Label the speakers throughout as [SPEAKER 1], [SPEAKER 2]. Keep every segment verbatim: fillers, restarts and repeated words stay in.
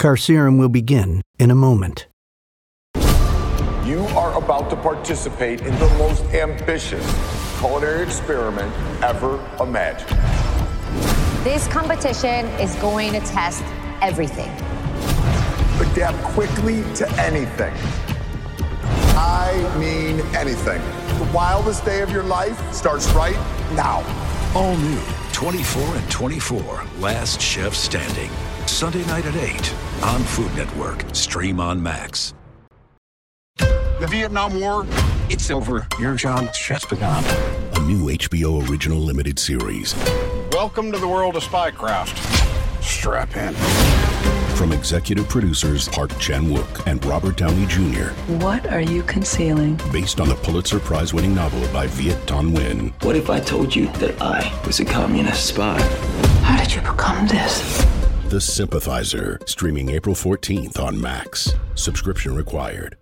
[SPEAKER 1] Carcerum will begin in a moment.
[SPEAKER 2] You are about to participate in the most ambitious culinary experiment ever imagined.
[SPEAKER 3] This competition is going to test everything.
[SPEAKER 2] Adapt quickly to anything. I mean anything. The wildest day of your life starts right now.
[SPEAKER 4] All new, twenty-four and twenty-four, Last Chef Standing. Sunday night at eight on Food Network. Stream on Max.
[SPEAKER 5] The Vietnam War, it's over. Your job just begun.
[SPEAKER 4] A new H B O original limited series.
[SPEAKER 5] Welcome to the world of spycraft. Strap in.
[SPEAKER 4] From executive producers Park Chan-wook and Robert Downey Junior
[SPEAKER 6] What are you concealing?
[SPEAKER 4] Based on the Pulitzer Prize-winning novel by Viet Thanh Nguyen.
[SPEAKER 7] What if I told you that I was a communist spy?
[SPEAKER 6] How did you become this?
[SPEAKER 4] The Sympathizer, streaming April fourteenth on Max. Subscription required.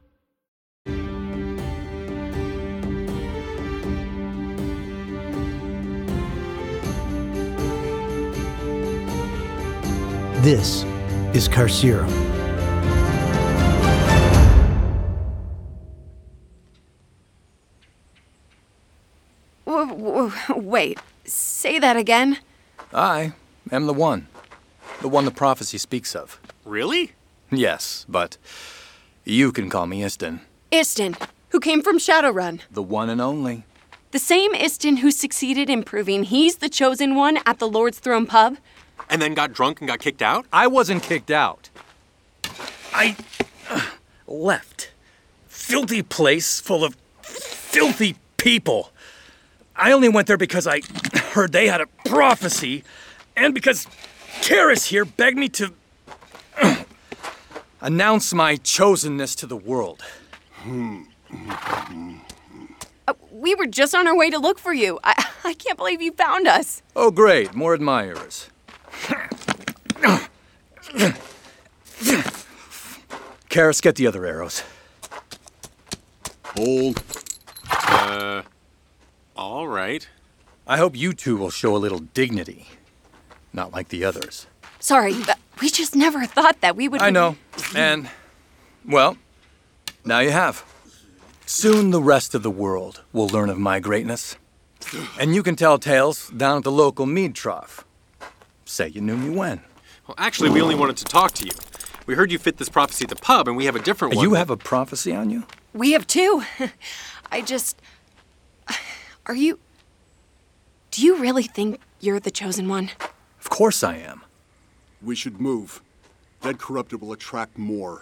[SPEAKER 1] This is Carcerum.
[SPEAKER 8] W- w- wait, say that again.
[SPEAKER 9] I am the one. The one the prophecy speaks of.
[SPEAKER 10] Really?
[SPEAKER 9] Yes, but you can call me Istin.
[SPEAKER 8] Istin, who came from Shadowrun.
[SPEAKER 9] The one and only.
[SPEAKER 8] The same Istin who succeeded in proving he's the chosen one at the Lord's Throne pub.
[SPEAKER 10] And then got drunk and got kicked out?
[SPEAKER 9] I wasn't kicked out. I uh, left. Filthy place full of filthy people. I only went there because I heard they had a prophecy, and because Karis here begged me to uh, announce my chosenness to the world.
[SPEAKER 8] Uh, we were just on our way to look for you. I, I can't believe you found us.
[SPEAKER 9] Oh, great. More admirers. Karis, get the other arrows.
[SPEAKER 5] Hold.
[SPEAKER 10] Uh, all right.
[SPEAKER 9] I hope you two will show a little dignity. Not like the others.
[SPEAKER 8] Sorry, but we just never thought that we would...
[SPEAKER 9] I know. And, well, now you have. Soon the rest of the world will learn of my greatness. And you can tell tales down at the local mead trough. Say you knew me when.
[SPEAKER 10] Well, actually, we only wanted to talk to you. We heard you fit this prophecy at the pub, and we have a different one.
[SPEAKER 9] You have a prophecy on you?
[SPEAKER 8] We have two. I just... Are you... Do you really think you're the chosen one?
[SPEAKER 9] Of course I am.
[SPEAKER 5] We should move. Dead corrupted will attract more.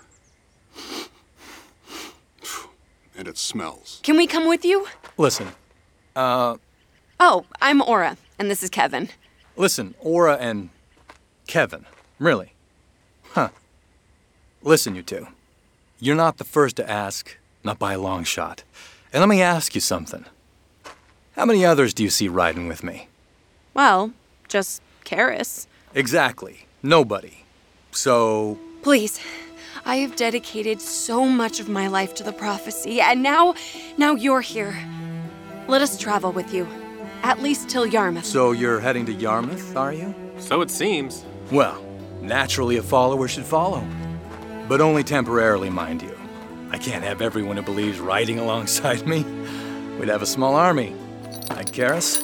[SPEAKER 5] And it smells.
[SPEAKER 8] Can we come with you?
[SPEAKER 9] Listen, uh...
[SPEAKER 8] Oh, I'm Aura, and this is Kevin.
[SPEAKER 9] Listen, Aura and Kevin. Really? Huh. Listen, you two. You're not the first to ask, not by a long shot. And let me ask you something. How many others do you see riding with me?
[SPEAKER 8] Well, just Karis.
[SPEAKER 9] Exactly. Nobody. So...
[SPEAKER 8] Please. I have dedicated so much of my life to the prophecy, and now, now you're here. Let us travel with you. At least till Yarmouth.
[SPEAKER 9] So you're heading to Yarmouth, are you?
[SPEAKER 10] So it seems.
[SPEAKER 9] Well, naturally a follower should follow. But only temporarily, mind you. I can't have everyone who believes riding alongside me. We'd have a small army. Right, Karis?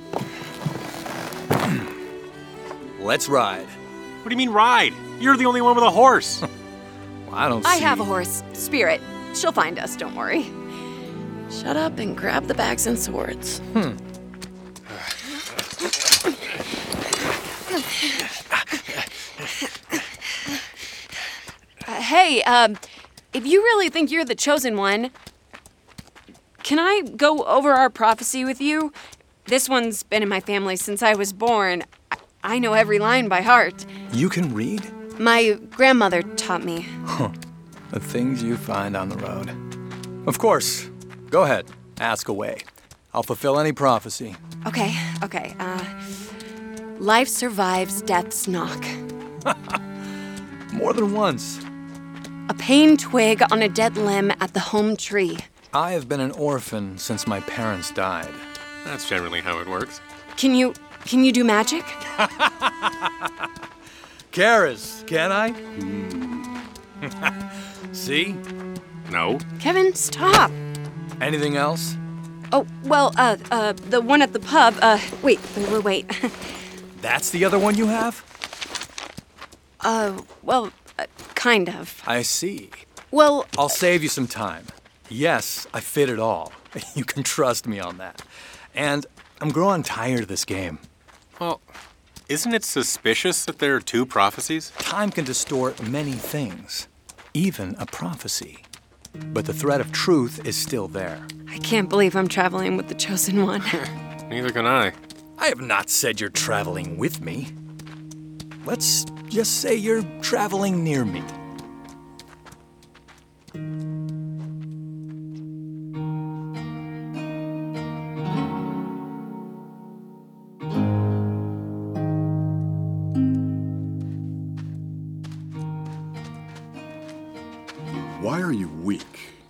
[SPEAKER 9] Let's ride.
[SPEAKER 10] What do you mean ride? You're the only one with a horse.
[SPEAKER 9] Well, I don't see...
[SPEAKER 8] I have a horse. Spirit. She'll find us, don't worry. Shut up and grab the bags and swords.
[SPEAKER 9] Hmm.
[SPEAKER 8] Uh, hey, um, if you really think you're the chosen one, can I go over our prophecy with you? This one's been in my family since I was born. I, I know every line by heart.
[SPEAKER 9] You can read?
[SPEAKER 8] My grandmother taught me.
[SPEAKER 9] Huh. The things you find on the road. Of course. Go ahead. Ask away. I'll fulfill any prophecy.
[SPEAKER 8] Okay, okay. Uh, life survives death's knock.
[SPEAKER 9] More than once.
[SPEAKER 8] A pain twig on a dead limb at the home tree.
[SPEAKER 9] I have been an orphan since my parents died.
[SPEAKER 10] That's generally how it works.
[SPEAKER 8] Can you, can you do magic?
[SPEAKER 9] Karis, can I? See?
[SPEAKER 10] No.
[SPEAKER 8] Kevin, stop.
[SPEAKER 9] Anything else?
[SPEAKER 8] Oh, well, uh, uh, the one at the pub, uh, wait, wait, wait, wait.
[SPEAKER 9] That's the other one you have?
[SPEAKER 8] uh, well, uh, kind of.
[SPEAKER 9] I see.
[SPEAKER 8] Well...
[SPEAKER 9] I'll save you some time. Yes, I fit it all. You can trust me on that. And I'm growing tired of this game.
[SPEAKER 10] Well, isn't it suspicious that there are two prophecies?
[SPEAKER 9] Time can distort many things, even a prophecy. But the thread of truth is still there.
[SPEAKER 8] I can't believe I'm traveling with the Chosen One.
[SPEAKER 10] Neither can I.
[SPEAKER 9] I have not said you're traveling with me. Let's just say you're traveling near me.
[SPEAKER 11] Why are you weak?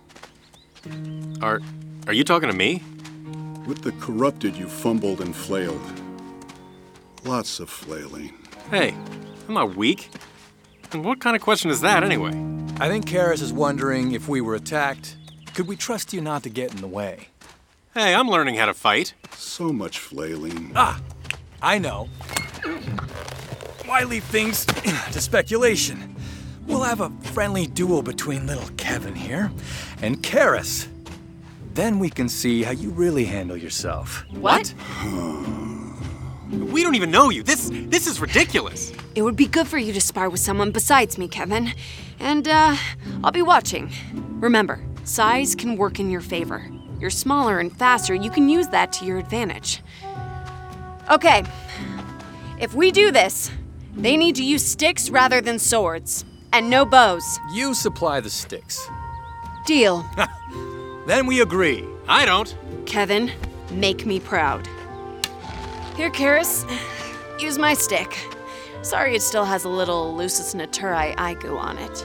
[SPEAKER 10] Are, are you talking to me?
[SPEAKER 11] With the corrupted, you fumbled and flailed. Lots of flailing.
[SPEAKER 10] Hey, I'm not weak. And what kind of question is that, anyway?
[SPEAKER 9] I think Karis is wondering if we were attacked, could we trust you not to get in the way?
[SPEAKER 10] Hey, I'm learning how to fight.
[SPEAKER 11] So much flailing.
[SPEAKER 9] Ah, I know. Why leave things to speculation? We'll have a friendly duel between little Kevin here and Karis. Then we can see how you really handle yourself.
[SPEAKER 8] What?
[SPEAKER 10] We don't even know you. This this is ridiculous.
[SPEAKER 8] It would be good for you to spar with someone besides me, Kevin. And, uh, I'll be watching. Remember, size can work in your favor. You're smaller and faster. You can use that to your advantage. Okay. If we do this, they need to use sticks rather than swords. And no bows.
[SPEAKER 9] You supply the sticks.
[SPEAKER 8] Deal.
[SPEAKER 9] Then we agree.
[SPEAKER 10] I don't.
[SPEAKER 8] Kevin, make me proud. Here, Karis, use my stick. Sorry it still has a little lucis naturae igu on it.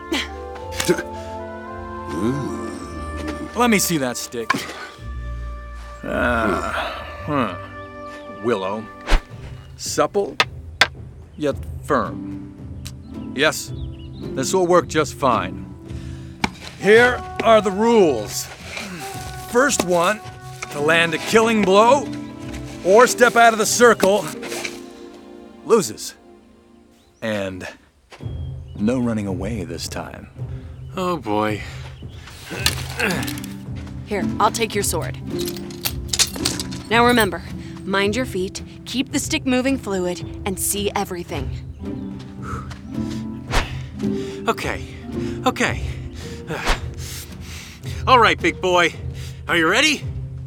[SPEAKER 9] Let me see that stick. Uh, huh. Willow. Supple, yet firm. Yes, this will work just fine. Here are the rules. First one, to land a killing blow or step out of the circle, loses. And no running away this time.
[SPEAKER 10] Oh boy.
[SPEAKER 8] Here, I'll take your sword. Now remember, mind your feet, keep the stick moving fluid, and see everything.
[SPEAKER 10] Okay, okay. Uh, all right, big boy. Are you ready?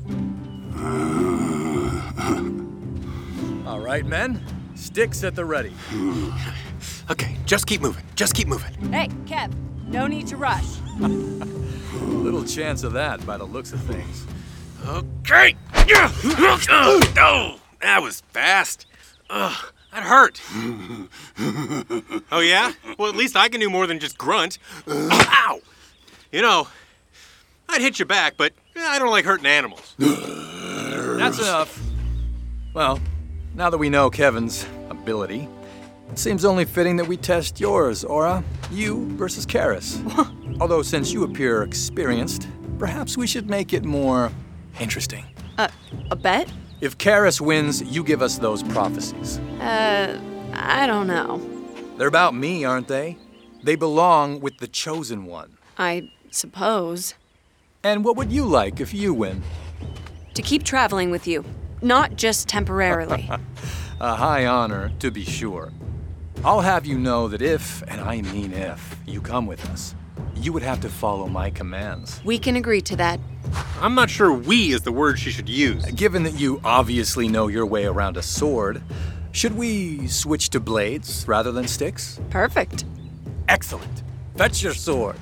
[SPEAKER 9] All right, men. Sticks at the ready.
[SPEAKER 10] Okay, just keep moving. Just keep moving.
[SPEAKER 8] Hey, Kev, no need to rush.
[SPEAKER 9] Little chance of that by the looks of things.
[SPEAKER 10] Okay. Oh, that was fast. Ugh, that hurt. Oh, yeah? Well, at least I can do more than just grunt. Ow! You know, I'd hit you back, but I don't like hurting animals.
[SPEAKER 9] That's enough. Well, now that we know Kevin's ability, it seems only fitting that we test yours, Aura. You versus Karis. Although since you appear experienced, perhaps we should make it more interesting.
[SPEAKER 8] Uh, a bet?
[SPEAKER 9] If Karis wins, you give us those prophecies.
[SPEAKER 8] Uh, I don't know.
[SPEAKER 9] They're about me, aren't they? They belong with the Chosen One.
[SPEAKER 8] I suppose.
[SPEAKER 9] And what would you like if you win?
[SPEAKER 8] To keep traveling with you, not just temporarily.
[SPEAKER 9] A high honor, to be sure. I'll have you know that if, and I mean if, you come with us, you would have to follow my commands.
[SPEAKER 8] We can agree to that.
[SPEAKER 10] I'm not sure we is the word she should use.
[SPEAKER 9] Given that you obviously know your way around a sword, should we switch to blades rather than sticks?
[SPEAKER 8] Perfect.
[SPEAKER 9] Excellent. Fetch your sword.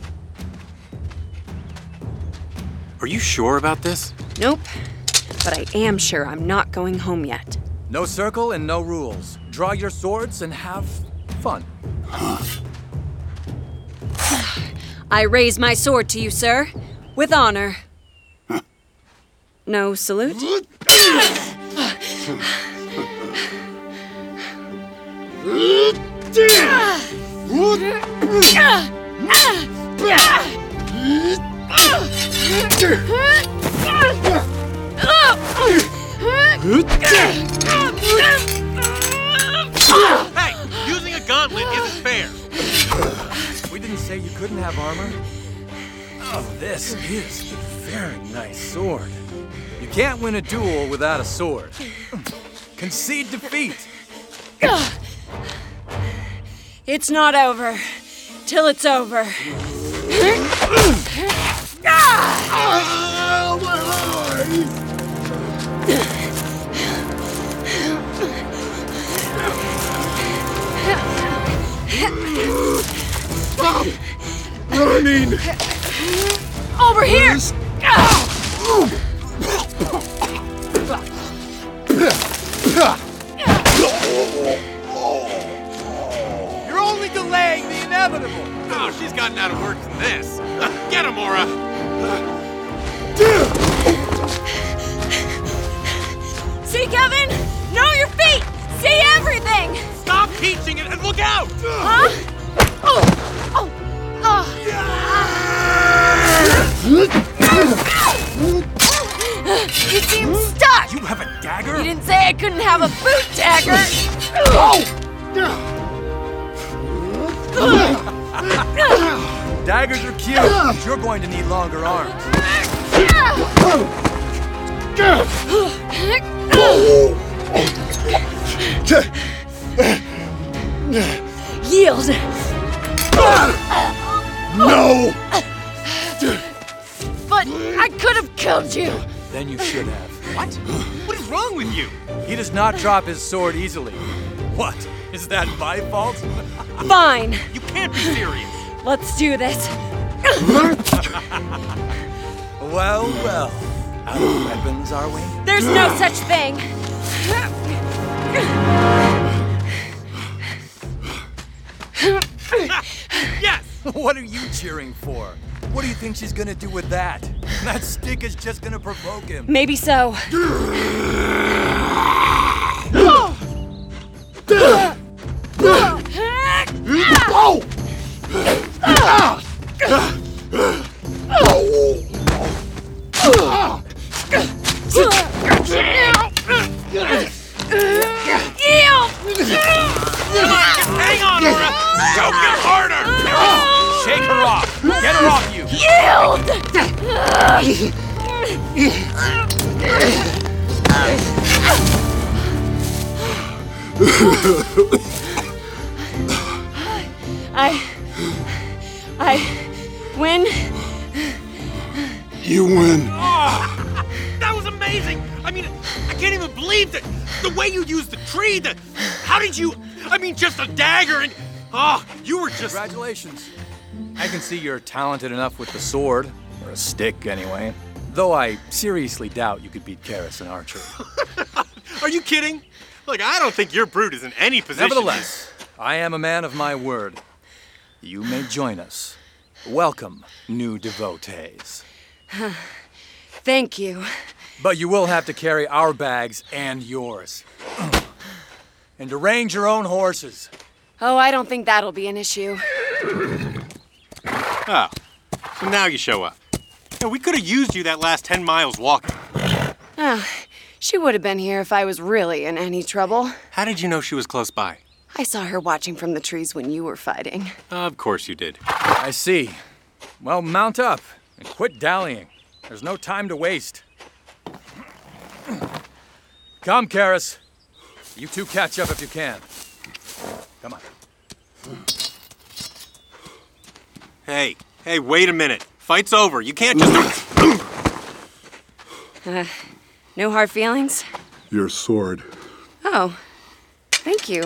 [SPEAKER 10] Are you sure about this?
[SPEAKER 8] Nope. But I am sure I'm not going home yet.
[SPEAKER 9] No circle and no rules. Draw your swords and have fun.
[SPEAKER 8] I raise my sword to you, sir, with honor. No salute?
[SPEAKER 10] Hey, using a gauntlet isn't fair.
[SPEAKER 9] We didn't say you couldn't have armor. Oh, this is a very nice sword. You can't win a duel without a sword. Concede defeat.
[SPEAKER 8] It's not over till it's over.
[SPEAKER 11] Stop running!
[SPEAKER 8] Over here!
[SPEAKER 9] You're only delaying the inevitable.
[SPEAKER 10] Oh, she's gotten out of work from this. Get him, Aura!
[SPEAKER 8] See, Kevin? Know your feet! See everything!
[SPEAKER 10] Stop teaching it and look out!
[SPEAKER 8] Huh? Oh! Oh! Oh! He seems stuck!
[SPEAKER 9] You have a dagger?
[SPEAKER 8] You didn't say I couldn't have a boot dagger!
[SPEAKER 9] Daggers are cute, but you're going to need longer arms.
[SPEAKER 8] Yield!
[SPEAKER 11] No!
[SPEAKER 8] But I could have killed you!
[SPEAKER 9] Then you should have.
[SPEAKER 10] What? What is wrong with you?
[SPEAKER 9] He does not drop his sword easily. What? Is that my fault?
[SPEAKER 8] Fine!
[SPEAKER 10] You can't be serious.
[SPEAKER 8] Let's do this.
[SPEAKER 9] Well, well. Out of weapons, are we?
[SPEAKER 8] There's no such thing!
[SPEAKER 10] Yes!
[SPEAKER 9] What are you cheering for? What do you think she's gonna do with that? That stick is just gonna provoke him.
[SPEAKER 8] Maybe so.
[SPEAKER 10] Hang on, Aura! Choke him harder!
[SPEAKER 9] Shake her off! Get her off you!
[SPEAKER 8] I... I... win?
[SPEAKER 11] You win.
[SPEAKER 10] Oh, that was amazing! I mean, I can't even believe that the way you used the tree, the... How did you... I mean, just a dagger and... Oh, you were just...
[SPEAKER 9] Congratulations. I can see you're talented enough with the sword, or a stick anyway. Though I seriously doubt you could beat Karis in archery.
[SPEAKER 10] Are you kidding? Look, I don't think your brute is in any position.
[SPEAKER 9] Nevertheless, I am a man of my word. You may join us. Welcome, new devotees.
[SPEAKER 8] Thank you.
[SPEAKER 9] But you will have to carry our bags and yours. And arrange your own horses.
[SPEAKER 8] Oh, I don't think that'll be an issue.
[SPEAKER 10] Oh, so now you show up. Yeah, we could have used you that last ten miles walking.
[SPEAKER 8] Oh, she would have been here if I was really in any trouble.
[SPEAKER 10] How did you know she was close by?
[SPEAKER 8] I saw her watching from the trees when you were fighting.
[SPEAKER 10] Of course you did.
[SPEAKER 9] I see. Well, mount up and quit dallying. There's no time to waste. Come, Karis. You two catch up if you can. Come on.
[SPEAKER 10] Hey, hey, wait a minute. Fight's over. You can't just...
[SPEAKER 8] uh, no hard feelings?
[SPEAKER 11] Your sword.
[SPEAKER 8] Oh, thank you.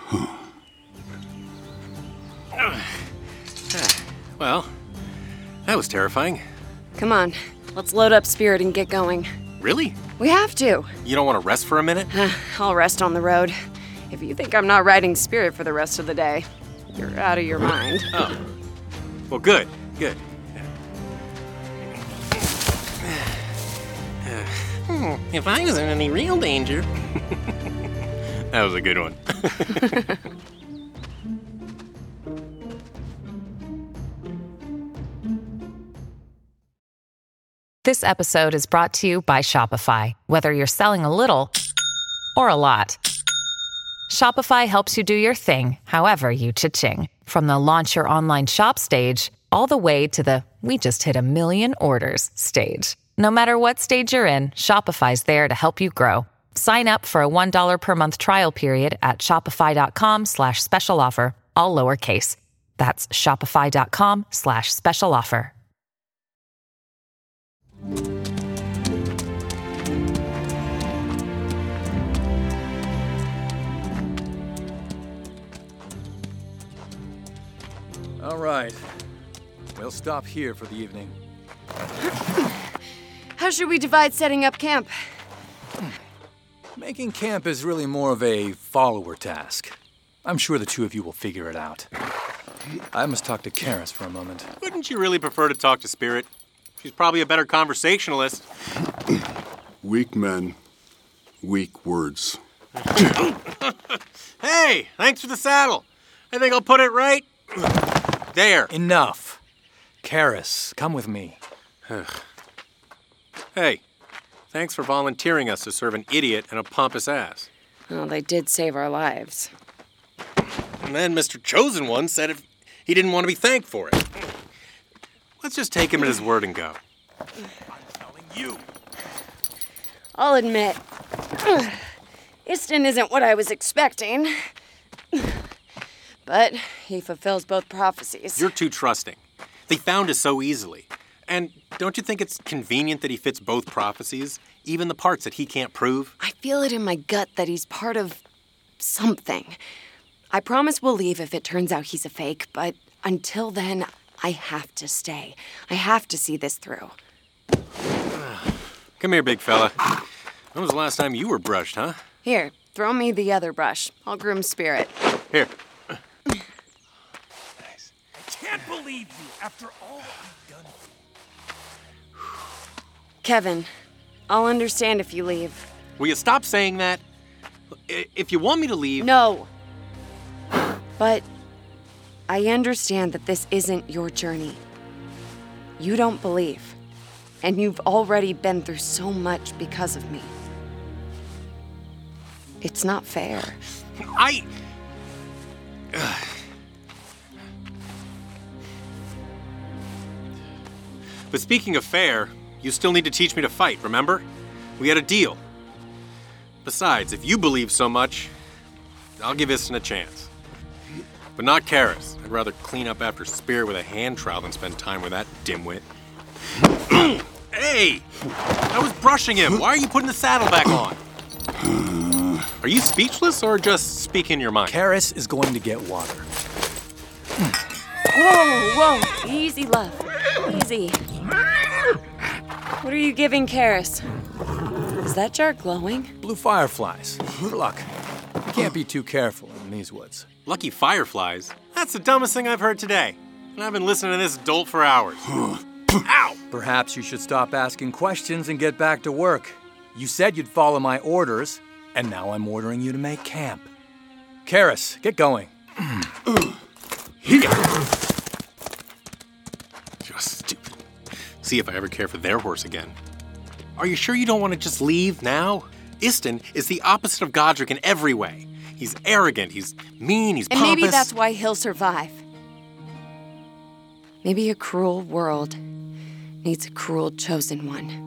[SPEAKER 10] Well, that was terrifying.
[SPEAKER 8] Come on, let's load up Spirit and get going.
[SPEAKER 10] Really?
[SPEAKER 8] We have to.
[SPEAKER 10] You don't want to rest for a minute?
[SPEAKER 8] I'll rest on the road. If you think I'm not riding Spirit for the rest of the day, you're out of your mind.
[SPEAKER 10] Oh. Well, good, good. If I was in any real danger... That was a good one.
[SPEAKER 12] This episode is brought to you by Shopify. Whether you're selling a little or a lot, Shopify helps you do your thing, however you cha-ching. From the launch your online shop stage, all the way to the we just hit a million orders stage. No matter what stage you're in, Shopify's there to help you grow. Sign up for a one dollar per month trial period at shopify.com slash special offer, all lowercase. That's shopify.com slash special offer.
[SPEAKER 9] All right. We'll stop here for the evening.
[SPEAKER 8] How should we divide setting up camp?
[SPEAKER 9] Making camp is really more of a follower task. I'm sure the two of you will figure it out. I must talk to Karis for a moment.
[SPEAKER 10] Wouldn't you really prefer to talk to Spirit? She's probably a better conversationalist.
[SPEAKER 11] Weak men, weak words.
[SPEAKER 10] Hey, thanks for the saddle. I think I'll put it right there.
[SPEAKER 9] Enough. Karis, come with me.
[SPEAKER 10] Hey, thanks for volunteering us to serve an idiot and a pompous ass.
[SPEAKER 8] Well, they did save our lives.
[SPEAKER 10] And then Mister Chosen One said if he didn't want to be thanked for it. Let's just take him at his word and go.
[SPEAKER 9] I'm telling you.
[SPEAKER 8] I'll admit, Istin isn't what I was expecting. But he fulfills both prophecies.
[SPEAKER 10] You're too trusting. They found us so easily. And don't you think it's convenient that he fits both prophecies, even the parts that he can't prove?
[SPEAKER 8] I feel it in my gut that he's part of something. I promise we'll leave if it turns out he's a fake, but until then, I have to stay. I have to see this through.
[SPEAKER 10] Come here, big fella. When was the last time you were brushed, huh?
[SPEAKER 8] Here, throw me the other brush. I'll groom Spirit.
[SPEAKER 10] Here.
[SPEAKER 9] Nice. I can't believe you after all I've done.
[SPEAKER 8] Kevin, I'll understand if you leave.
[SPEAKER 10] Will you stop saying that? If you want me to leave...
[SPEAKER 8] No. But I understand that this isn't your journey. You don't believe. And you've already been through so much because of me. It's not fair.
[SPEAKER 10] I... But speaking of fair, you still need to teach me to fight, remember? We had a deal. Besides, if you believe so much, I'll give Istin a chance. But not Karis. I'd rather clean up after Spirit with a hand trowel than spend time with that dimwit. Hey! I was brushing him. Why are you putting the saddle back on? Are you speechless or just speaking your mind?
[SPEAKER 9] Karis is going to get water.
[SPEAKER 8] Whoa, whoa. Easy, love. Easy. What are you giving Karis? Is that jar glowing?
[SPEAKER 9] Blue fireflies. For luck. You can't be too careful in these woods.
[SPEAKER 10] Lucky fireflies? That's the dumbest thing I've heard today. And I've been listening to this dolt for hours. Ow!
[SPEAKER 9] Perhaps you should stop asking questions and get back to work. You said you'd follow my orders, and now I'm ordering you to make camp. Karis, get going.
[SPEAKER 10] Just stupid. See if I ever care for their horse again. Are you sure you don't want to just leave now? Istin is the opposite of Godric in every way. He's arrogant, he's mean, he's
[SPEAKER 8] and
[SPEAKER 10] pompous.
[SPEAKER 8] And maybe that's why he'll survive. Maybe a cruel world needs a cruel chosen one.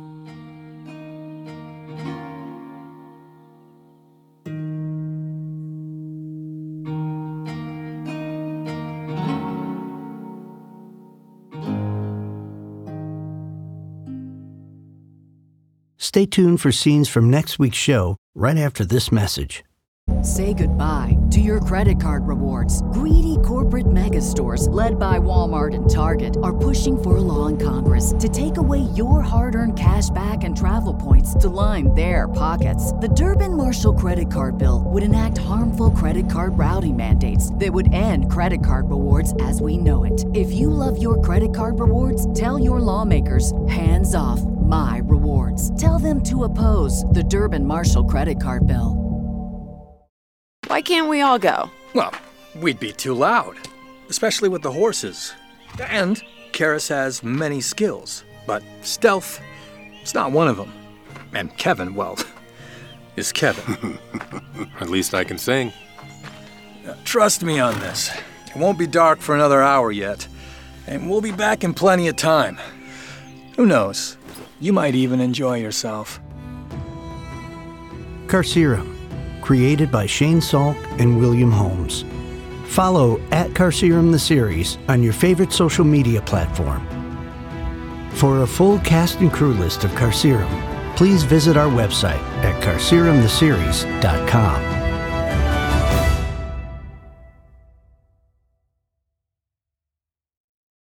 [SPEAKER 1] Stay tuned for scenes from next week's show right after this message.
[SPEAKER 13] Say goodbye to your credit card rewards. Greedy corporate mega stores, led by Walmart and Target, are pushing for a law in Congress to take away your hard-earned cash back and travel points to line their pockets. The Durbin-Marshall credit card bill would enact harmful credit card routing mandates that would end credit card rewards as we know it. If you love your credit card rewards, tell your lawmakers, hands off my rewards. Tell them to oppose the Durbin-Marshall credit card bill.
[SPEAKER 8] Why can't we all go?
[SPEAKER 9] Well, we'd be too loud, especially with the horses. And Karis has many skills, but stealth It's not one of them. And Kevin, well, is Kevin.
[SPEAKER 10] At least I can sing.
[SPEAKER 9] Now, trust me on this. It won't be dark for another hour yet, and we'll be back in plenty of time. Who knows? You might even enjoy yourself.
[SPEAKER 1] Carcerum, created by Shane Salk and William Holmes. Follow at Carcerum the series on your favorite social media platform. For a full cast and crew list of Carcerum, please visit our website at carcerum the series dot com.